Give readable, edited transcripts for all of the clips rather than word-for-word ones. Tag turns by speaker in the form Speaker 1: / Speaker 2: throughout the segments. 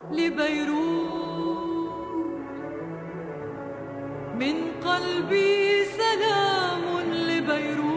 Speaker 1: لبيروت من قلبي سلام لبيروت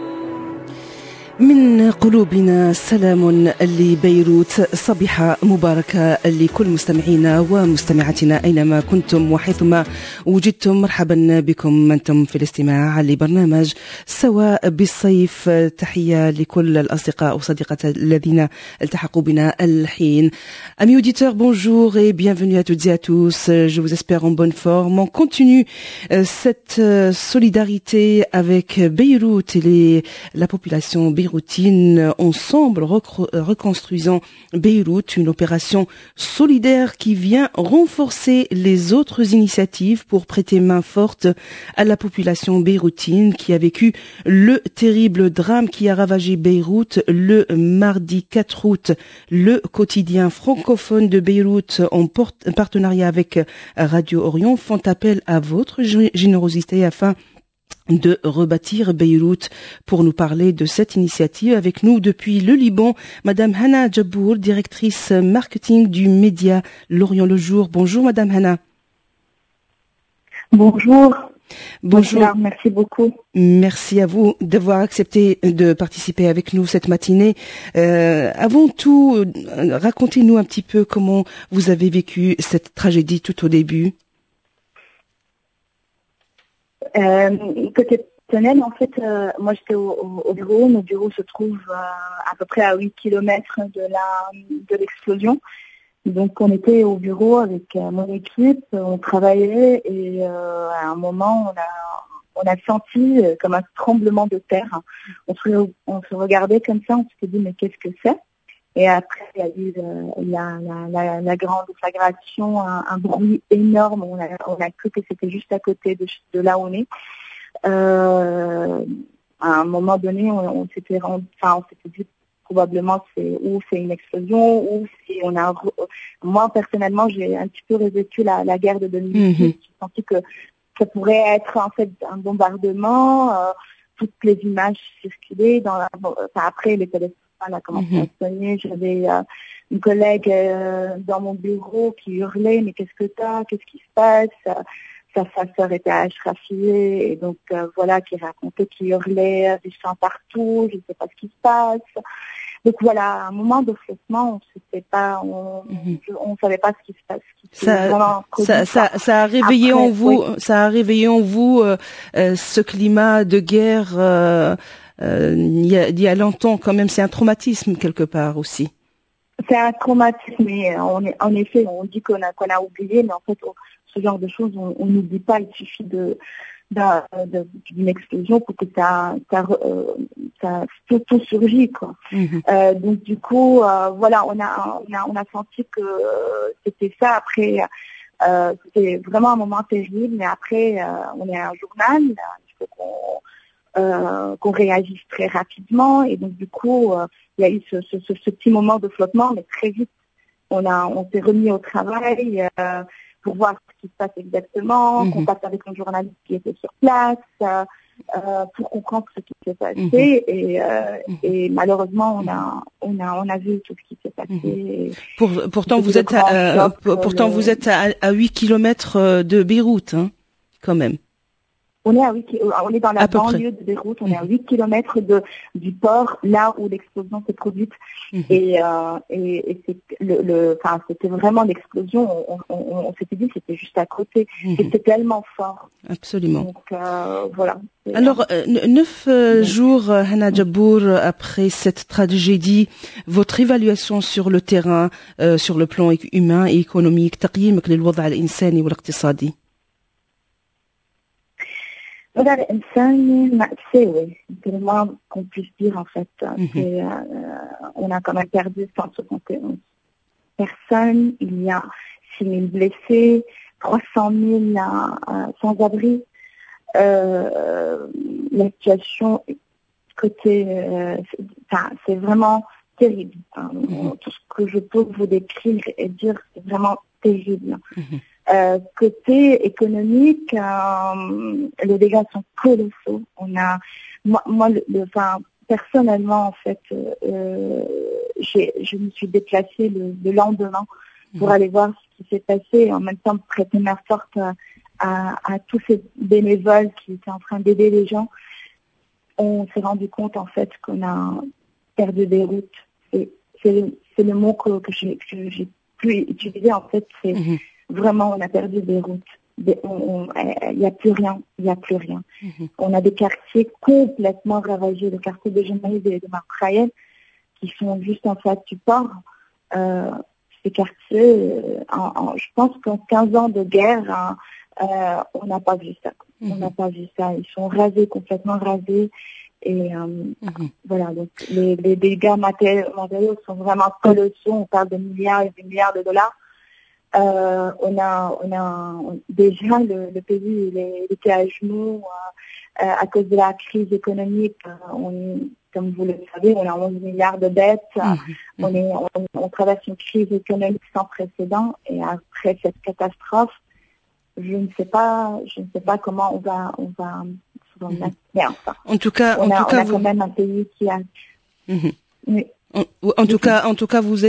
Speaker 2: من قلوبنا سلام لبيروت. صبيحة مباركة لكل مستمعينا ومستمعاتنا أينما كنتم وحيثما وجدتم. مرحبا بكم أنتم في الاستماع لبرنامج سواء بالصيف. تحية لكل الأصدقاء وصديقات الذين التحقوا بنا الحين. Amis auditeurs, bonjour et bienvenue à toutes et à tous. Je vous espère en bonne forme. On continue cette solidarité avec Beyrouth et la population beyrouthine. Ensemble, reconstruisons Beyrouth, une opération solidaire qui vient renforcer les autres initiatives pour prêter main forte à la population beyrouthine qui a vécu le terrible drame qui a ravagé Beyrouth le mardi 4 août. Le quotidien francophone de Beyrouth, en partenariat avec Radio Orient, font appel à votre générosité afin de rebâtir Beyrouth. Pour nous parler de cette initiative, avec nous depuis le Liban, Madame Hana Djabour, directrice marketing du média L'Orient le Jour. Bonjour Madame Hana.
Speaker 3: Bonjour.
Speaker 2: Bonjour.
Speaker 3: Merci beaucoup.
Speaker 2: Merci à vous d'avoir accepté de participer avec nous cette matinée. Avant tout, racontez-nous un petit peu comment vous avez vécu cette tragédie tout au début.
Speaker 3: Côté personnel, en fait, moi j'étais au bureau. Mon bureau se trouve à peu près à 8 kilomètres de l'explosion. Donc on était au bureau avec mon équipe, on travaillait et à un moment on a senti comme un tremblement de terre. On se regardait comme ça, on s'est dit mais qu'est-ce que c'est? Et après, il y a eu la grande conflagration, un bruit énorme. On a cru que c'était juste à côté de là où on est. À un moment donné, on s'était dit probablement c'est une explosion ou si on a. Moi personnellement, j'ai un petit peu revécu la guerre de 2018. J'ai senti que ça pourrait être en fait un bombardement. Toutes les images circulaient après les téléphones. Elle a commencé à sonner. J'avais une collègue dans mon bureau qui hurlait mais qu'est-ce que t'as, qu'est-ce qui se passe? Sa sœur était ashrafiée et donc qui racontait qu'il hurlait du sang partout, je ne sais pas ce qui se passe. Donc voilà, à un moment de flottement, on savait pas ce qui se passe.
Speaker 2: Ça a réveillé en vous, ça a réveillé en vous ce climat de guerre. Il y a longtemps quand même, c'est un traumatisme quelque part aussi.
Speaker 3: C'est un traumatisme, mais en effet, on dit qu'on a oublié, mais en fait, ce genre de choses, on n'oublie pas. Il suffit d'une explosion pour que tout surgit, quoi. Donc du coup, on a senti que c'était ça. Après, c'était vraiment un moment terrible, mais après, on est un journal, il faut qu'on réagisse très rapidement et donc du coup il y a eu ce petit moment de flottement, mais très vite on s'est remis au travail pour voir ce qui se passe exactement, contact avec un journaliste qui était sur place pour comprendre ce qui s'est passé et malheureusement on a vu tout ce qui s'est passé.
Speaker 2: Pourtant vous êtes à 8 kilomètres de Beyrouth, hein, quand même.
Speaker 3: On est dans la banlieue de Beyrouth, on est à 8 kilomètres du port, là où l'explosion s'est produite. Et c'était vraiment l'explosion. On s'était dit que c'était juste à côté. C'était tellement fort.
Speaker 2: Absolument.
Speaker 3: Donc, voilà.
Speaker 2: Alors, 9 jours, Hana Djabour, après cette tragédie, votre évaluation sur le terrain, sur le plan humain et économique, تقييمك للوضع الإنساني والاقتصادي.
Speaker 3: الوضع الإنساني مأساوي, c'est le moins qu'on puisse dire en fait. On a quand même perdu 171 personnes, il y a 6 000 blessés, 300 000 sans-abri. La situation côté, c'est vraiment terrible. Tout ce que je peux vous décrire et dire, c'est vraiment terrible. Côté économique, les dégâts sont colossaux. Personnellement, en fait, je me suis déplacée le lendemain pour aller voir ce qui s'est passé et en même temps prêter main forte à tous ces bénévoles qui étaient en train d'aider les gens. On s'est rendu compte en fait qu'on a perdu Beyrouth. C'est le mot que j'ai pu utiliser en fait. C'est vraiment on a perdu Beyrouth. Il n'y a plus rien. On a des quartiers complètement ravagés, le quartier de Jenaïd et de Marrakech, qui sont juste en face du port. Ces quartiers, je pense qu'en 15 ans de guerre, on n'a pas vu ça. On n'a pas vu ça. Ils sont rasés, complètement rasés. Et voilà, donc les dégâts matériaux sont vraiment colossaux. On parle de milliards et de milliards de dollars. On a déjà le pays il était à genoux à cause de la crise économique. Comme vous le savez, on a 11 milliards de dettes. On traverse une crise économique sans précédent. Et après cette catastrophe, je ne sais pas comment on va mais enfin,
Speaker 2: en tout cas,
Speaker 3: on a quand même un pays qui a. Oui.
Speaker 2: En tout cas, vous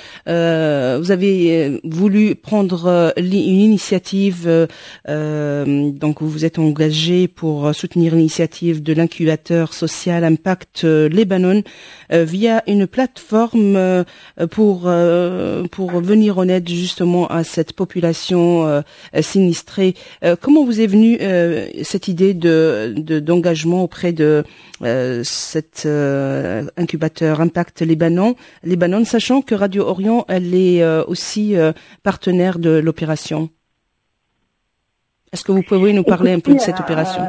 Speaker 2: avez voulu prendre une initiative. Donc, vous vous êtes engagé pour soutenir l'initiative de l'incubateur social Impact Lebanon via une plateforme pour venir en aide justement à cette population sinistrée. Comment vous est venue cette idée d'engagement auprès de cet incubateur Impact Libanon, sachant que Radio Orient, elle est aussi partenaire de l'opération. Est-ce que vous pouvez nous parler un peu de cette opération?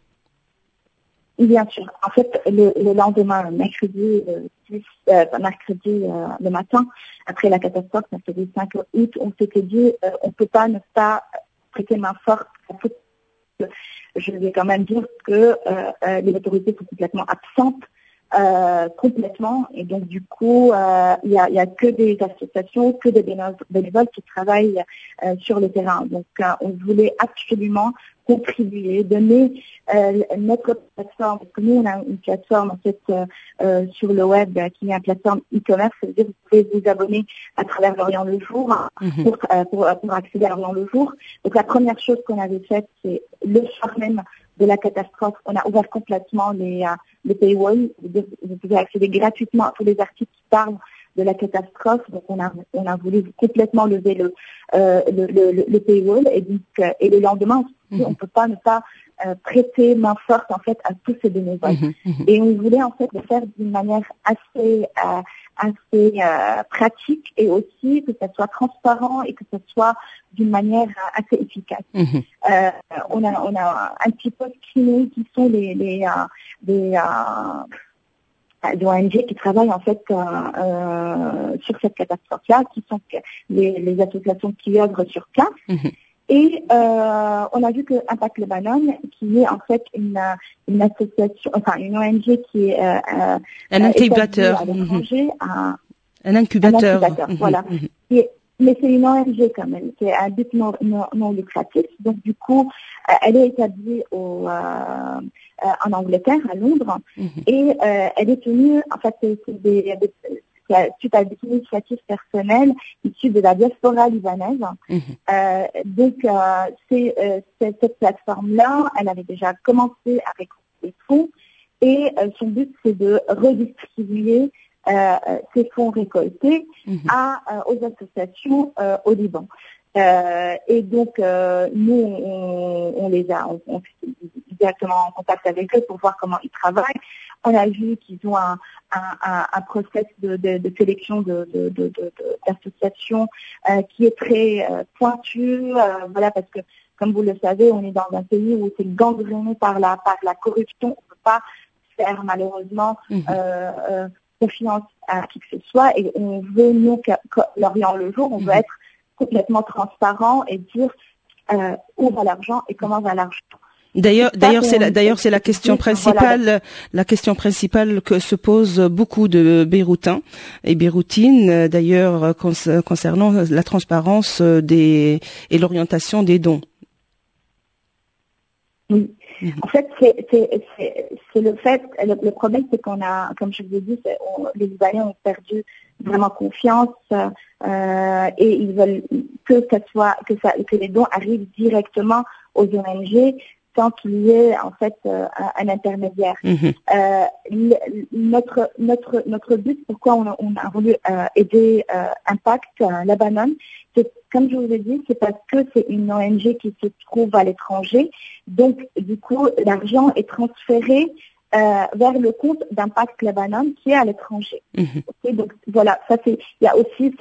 Speaker 3: Bien sûr. En fait, le lendemain, mercredi le matin, après la catastrophe, mercredi 5 août, on s'était dit on peut pas ne pas prêter main forte. Je vais quand même dire que les autorités sont complètement absentes. Complètement, et donc du coup il y a que des associations, que des bénévoles qui travaillent sur le terrain. Donc on voulait absolument contribuer, donner notre plateforme, parce que nous on a une plateforme en fait sur le web qui est une plateforme e-commerce, c'est-à-dire que vous pouvez vous abonner à travers l'Orient le jour pour accéder à l'Orient le jour. Donc la première chose qu'on avait faite, c'est le soir même de la catastrophe, on a ouvert complètement les paywalls. Vous pouvez accéder gratuitement à tous les articles qui parlent de la catastrophe. Donc on a voulu complètement lever le paywall et le lendemain on peut pas ne pas prêter main forte en fait à tous ces bénévoles. Et on voulait en fait le faire d'une manière assez pratique et aussi que ça soit transparent et que ça soit d'une manière assez efficace. On a un petit peu screené qui sont des ONG qui travaillent en fait sur cette catastrophe-là, qui sont les associations qui œuvrent sur place. Et on a vu que Impact Lebanon, qui est en fait une association, enfin une ONG qui est
Speaker 2: un incubateur, un incubateur,
Speaker 3: voilà. Mais c'est une ONG quand même, qui est à but non lucratif. Donc du coup, elle est établie en Angleterre, à Londres, et elle est tenue, en fait, suite à des initiatives personnelles issues de la diaspora libanaise. Donc, cette plateforme-là, elle avait déjà commencé à récolter des fonds et son but, c'est de redistribuer ces fonds récoltés aux associations au Liban. Et donc, nous, on est directement en contact avec eux pour voir comment ils travaillent. On a vu qu'ils ont un process de sélection d'associations qui est très pointu. Voilà, parce que, comme vous le savez, on est dans un pays où c'est gangréné par la corruption. On ne peut pas faire, malheureusement, confiance à qui que ce soit. Et on veut, nous, l'Orient le jour, on veut être complètement transparent et dire où va l'argent et comment va l'argent.
Speaker 2: D'ailleurs, c'est la question principale, la question principale que se posent beaucoup de Beyrouthins et Beyrouthines, d'ailleurs, concernant la transparence et l'orientation des dons.
Speaker 3: Oui. En fait, c'est le problème, c'est qu'on a, comme je vous ai dit, les Libanais ont perdu vraiment confiance et ils veulent que les dons arrivent directement aux ONG sans qu'il y ait en fait un intermédiaire. Notre but, pourquoi on a voulu aider Impact Lebanon, c'est, comme je vous ai dit, c'est parce que c'est une ONG qui se trouve à l'étranger. Donc, du coup, l'argent est transféré vers le compte d'Impact Lebanon qui est à l'étranger. Okay, donc voilà, ça c'est, il y a aussi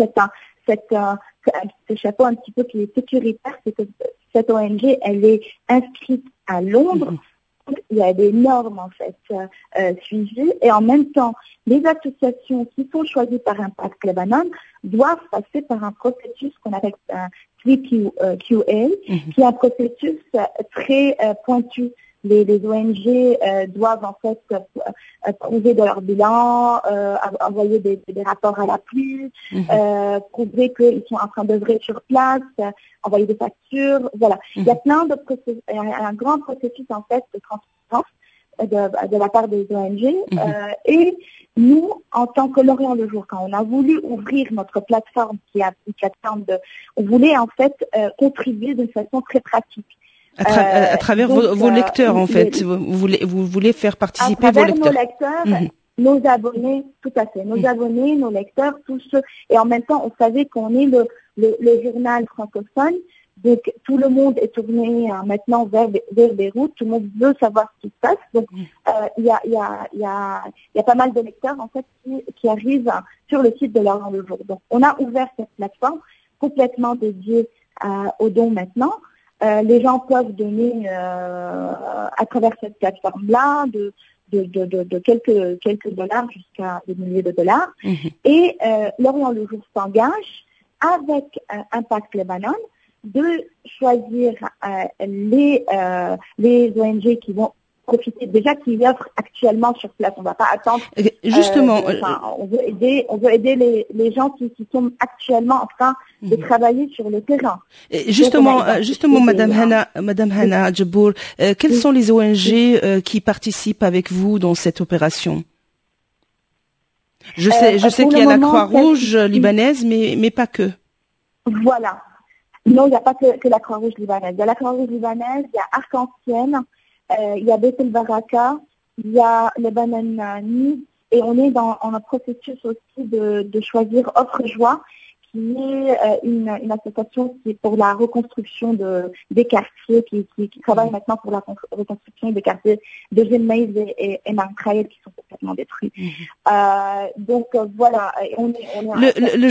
Speaker 3: ce chapeau un petit peu qui est sécuritaire, c'est que cette ONG, elle est inscrite à Londres. Donc, il y a des normes en fait suivies et en même temps, les associations qui sont choisies par Impact Lebanon doivent passer par un processus qu'on appelle QA, qui est un processus très pointu. Les ONG doivent en fait prouver de leur bilan, envoyer des rapports à l'appui, prouver qu'ils sont en train d'œuvrer sur place, envoyer des factures, voilà. Il y a plein de processus, un grand processus en fait de transparence de la part des ONG. Et nous, en tant que L'Orient le Jour, quand on a voulu ouvrir notre plateforme, qui est une plateforme on voulait en fait contribuer d'une façon très pratique.
Speaker 2: À travers vos lecteurs, en fait. Vous voulez faire participer vos lecteurs.
Speaker 3: À travers nos lecteurs, nos abonnés, tout à fait. Nos abonnés, nos lecteurs, tous ceux. Et en même temps, on savait qu'on est le journal francophone. Donc, tout le monde est tourné maintenant vers Beyrouth. Tout le monde veut savoir ce qui se passe. Donc, il y a pas mal de lecteurs, en fait, qui arrivent sur le site de L'Orient le Jour. Donc, on a ouvert cette plateforme complètement dédiée aux dons maintenant. Les gens peuvent donner à travers cette plateforme-là de quelques dollars jusqu'à des milliers de dollars. Et L'Orient le Jour s'engage avec Impact Lebanon de choisir les ONG qui vont profiter, déjà qui offrent actuellement sur place. On ne va pas attendre.
Speaker 2: Justement,
Speaker 3: on veut aider les gens qui sont actuellement en train de travailler sur le terrain.
Speaker 2: Justement, Madame Hana Djabour, quelles sont les ONG qui participent avec vous dans cette opération? Je sais qu'il y a la Croix-Rouge libanaise, mais pas que.
Speaker 3: Voilà. Non, il n'y a pas que la Croix-Rouge libanaise. Il y a la Croix-Rouge libanaise, il y a Arc-en-Ciel, il y a Beit el-Baraka, il y a Lebanon Needs, et on est dans un processus aussi de choisir Offre Joie, qui est une association qui est pour la reconstruction des quartiers, qui travaille maintenant pour la reconstruction des quartiers de Gelmeïs et Markraïl qui sont complètement détruits. Donc voilà,
Speaker 2: le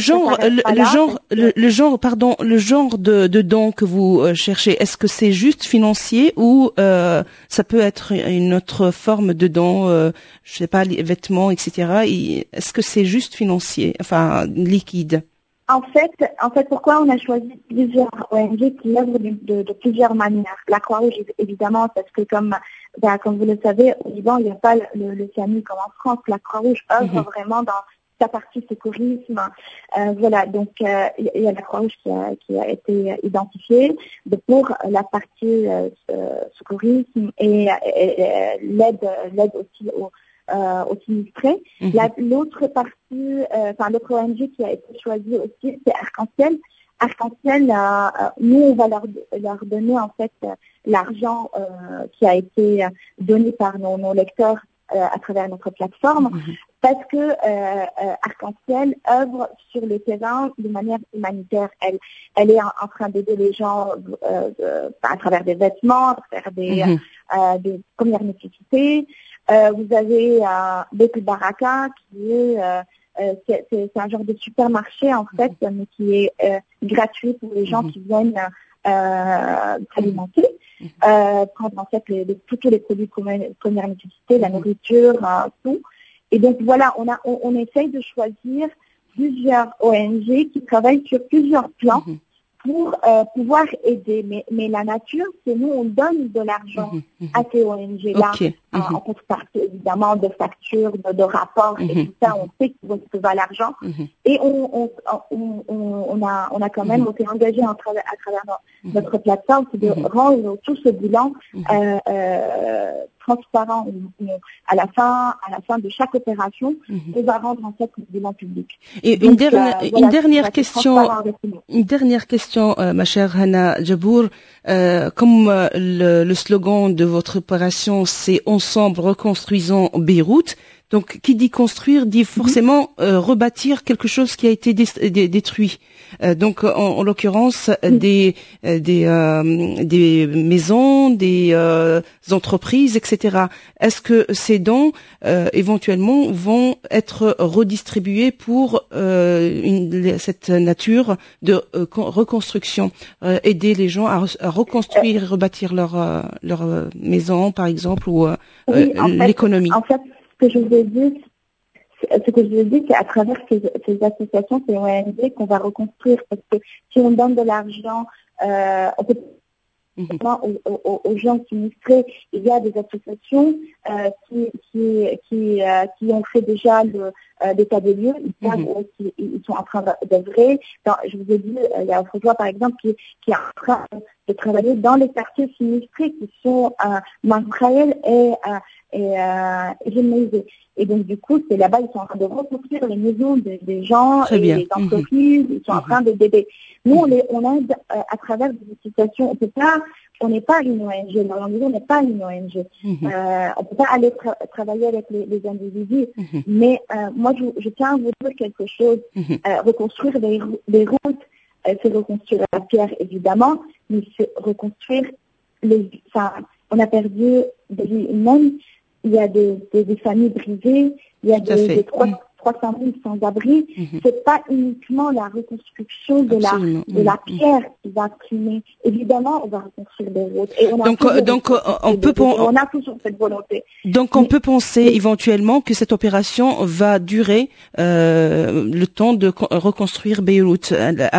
Speaker 2: genre de dons que vous cherchez, est-ce que c'est juste financier ou ça peut être une autre forme de dons, je sais pas, les vêtements, etc. Est-ce que c'est juste financier, enfin liquide?
Speaker 3: En fait, pourquoi on a choisi plusieurs ONG qui œuvrent de plusieurs manières. La Croix-Rouge, évidemment, parce que comme vous le savez, au Liban, il n'y a pas le SAMU comme en France. La Croix-Rouge œuvre vraiment dans sa partie secourisme. Voilà, donc il y a la Croix-Rouge qui a été identifiée pour la partie secourisme et l'aide aussi aux sinistrés. L'autre partie, l'autre ONG qui a été choisie aussi, c'est Arc-en-Ciel. Arc-en-Ciel, nous, on va leur donner en fait l'argent qui a été donné par nos lecteurs à travers notre plateforme, parce que Arc-en-Ciel œuvre sur le terrain de manière humanitaire. Elle est en train d'aider les gens à travers des vêtements, à travers des premières nécessités. Vous avez Beit el-Baraka qui c'est un genre de supermarché en fait, mais qui est gratuit pour les gens qui viennent s'alimenter, prendre en fait tous les produits de première nécessité, la nourriture, tout. Et donc voilà, on essaye de choisir plusieurs ONG qui travaillent sur plusieurs plans pour pouvoir aider. Mais la nature, c'est nous, on donne de l'argent à ces ONG-là en contrepartie évidemment de factures, de rapports et tout ça. On sait qu'ils vont trouver l'argent et on a quand même été engagé à travers notre plateforme, c'est de rendre tout ce bilan transparent à la fin de chaque opération. On va rendre en fait le bilan public.
Speaker 2: Et donc, une dernière question, ma chère Hana Jabour. Comme le slogan de votre opération, c'est Ensemble reconstruisons Beyrouth. Donc, qui dit construire dit forcément rebâtir quelque chose qui a été détruit. Donc, en l'occurrence, des maisons, des entreprises, etc. Est-ce que ces dons, éventuellement, vont être redistribués pour cette nature de reconstruction, aider les gens à reconstruire et rebâtir leur maison, par exemple, ou l'économie?
Speaker 3: En fait, ce que je vous ai dit, c'est à travers ces associations, ces ONG qu'on va reconstruire. Parce que si on donne de l'argent, on peut aux gens sinistrés, il y a des associations qui ont fait déjà l'état des lieux. Ils sont en train d'œuvrer. Je vous ai dit, il y a Faujoie, par exemple, qui est en train de travailler dans les quartiers sinistrés qui sont Mankraël et Génézé. Et donc, du coup, c'est là-bas, ils sont en train de reconstruire les maisons des gens et des entreprises. Ils sont en train d'aider. Nous, on aide à travers des situations. On n'est pas une ONG. L'organisation n'est pas une ONG. On peut pas aller travailler avec les individus. Mais moi, je tiens à vous dire quelque chose. Reconstruire les routes, c'est reconstruire la pierre, évidemment, mais c'est reconstruire on a perdu des vies humaines. Il y a des familles brisées, il y a des 300 000 sans-abri. C'est pas uniquement la reconstruction de la pierre qui va primer. Évidemment, on va reconstruire des routes. Et on a toujours cette volonté.
Speaker 2: Donc, on peut penser éventuellement que cette opération va durer le temps de reconstruire Beyrouth. Elle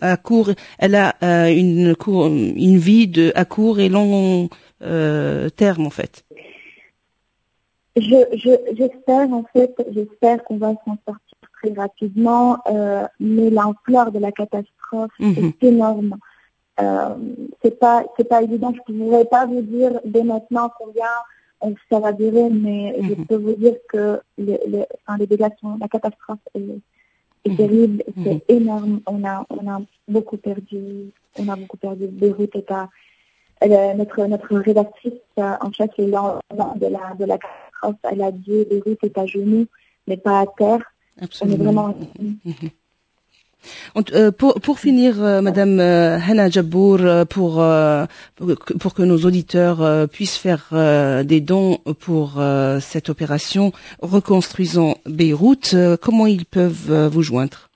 Speaker 2: a une vie à court et long terme, en fait.
Speaker 3: J'espère qu'on va s'en sortir très rapidement, mais l'ampleur de la catastrophe est énorme. C'est pas évident. Je ne pourrais pas vous dire dès maintenant combien ça va durer, mais je peux vous dire que les dégâts la catastrophe est terrible, c'est énorme. On a beaucoup perdu. Beyrouth est à notre rédactrice en chef de la catastrophe, elle a dit Beyrouth est à genoux, mais pas à terre.
Speaker 2: Absolument. On est vraiment... Pour finir, Madame Hana Jabour, pour que nos auditeurs puissent faire des dons pour cette opération Reconstruisons Beyrouth, comment ils peuvent vous joindre?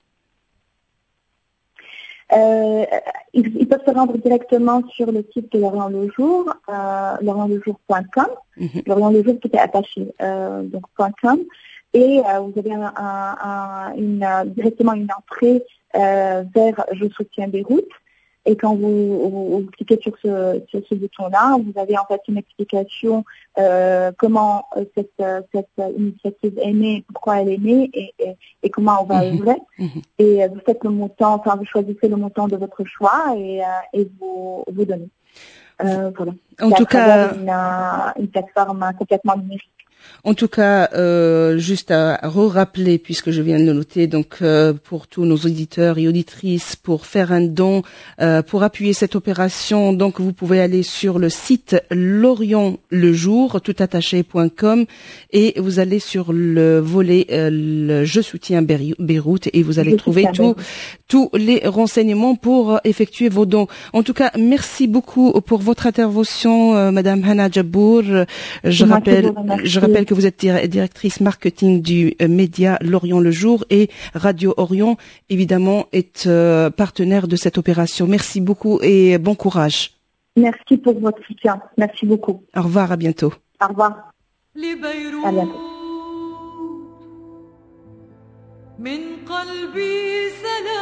Speaker 3: Ils peuvent se rendre directement sur le site de Lorient Le Jour, lorientlejour.com, Lorient Le Jour qui est attaché, donc .com, et vous avez directement une entrée vers Je soutiens Beyrouth. Et quand vous cliquez sur ce bouton-là, vous avez en fait une explication comment cette initiative est née, pourquoi elle est née et comment on va œuvrer. Et vous faites le montant, vous choisissez le montant de votre choix et vous donnez. Voilà.
Speaker 2: En tout cas,
Speaker 3: une plateforme complètement numérique.
Speaker 2: En tout cas, juste à rappeler, puisque je viens de le noter, donc pour tous nos auditeurs et auditrices, pour faire un don, pour appuyer cette opération, donc vous pouvez aller sur le site Lorient Le Jour, toutattaché.com, et vous allez sur le volet Je soutiens Beyrouth, et vous allez trouver tous les renseignements pour effectuer vos dons. En tout cas, merci beaucoup pour votre intervention, Madame Hana Jabour. Je rappelle que vous êtes directrice marketing du média Lorient Le Jour, et Radio Orient, évidemment, est partenaire de cette opération. Merci beaucoup et bon courage.
Speaker 3: Merci pour votre soutien. Merci beaucoup.
Speaker 2: Au revoir, à bientôt.
Speaker 3: Au revoir. À bientôt.
Speaker 1: من قلبي سلام